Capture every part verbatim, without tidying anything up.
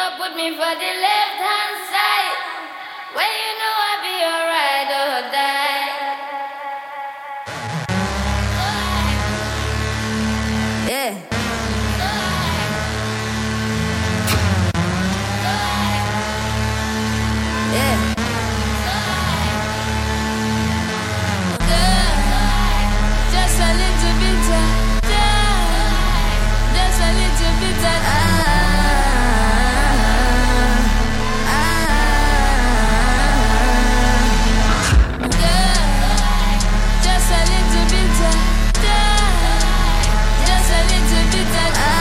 put me for the left hand side. When you know I be alright or die. Yeah. Yeah. Just a little bit of just a little bit of ah, ah, yeah. Just a little bit of just a little bit of ah,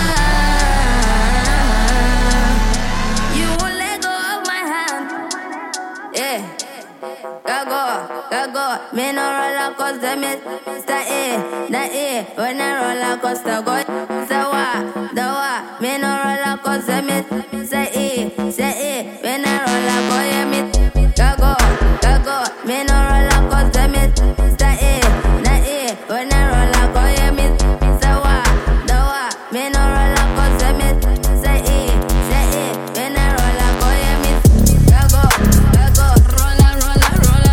you won't let go of my hand. Yeah. Go, go, go, me no roller coaster, Mister A, the A, when I roller coaster go, say what, the what, me no roller coaster, Mister A, say A, when I roller go, yeah, me, go, go, go, go, me no roller coaster, Mister A, the A, when I roller go, yeah, me, say what, the what, me no roller coaster, Mister A, say A, when I roller go, yeah, me, go, go, go, go, roller, roller, roller.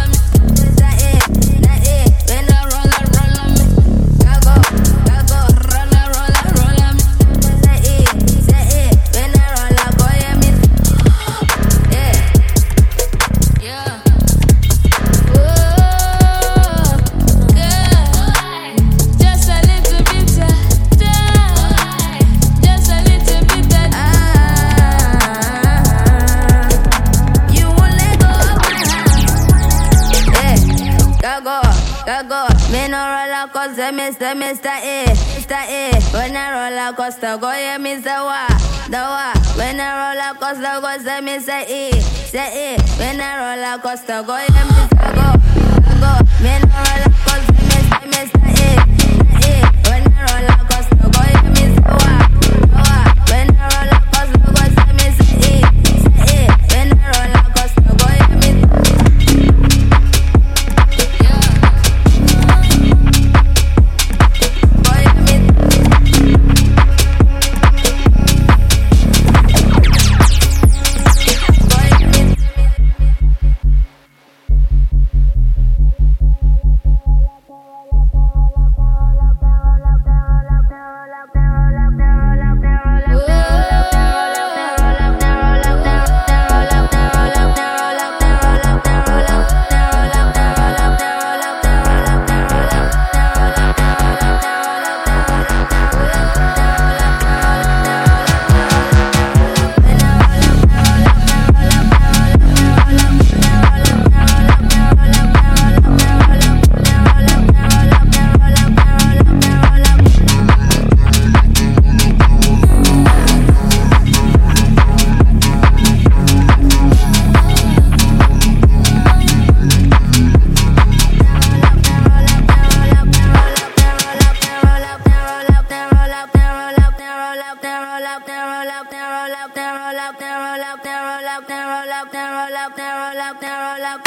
Me no roller coaster, Mister Mister A, Mister A. When I roller coaster, go yeah, Mister Wa, the Wa. When I roller coaster, go say Mister E, say E. When I roller coaster, go yeah, Mister Go, go. Me no roller coaster, Mister Mister A, A. When I roller coaster, go yeah, Mister Wa, the Wa. When I roller coaster, go say Mister E, say E. When I roller coaster, go yeah, Mister roll up, roll up, roll up, roll up, roll up, roll up, roll up, roll up, roll up, roll up, roll up, roll up,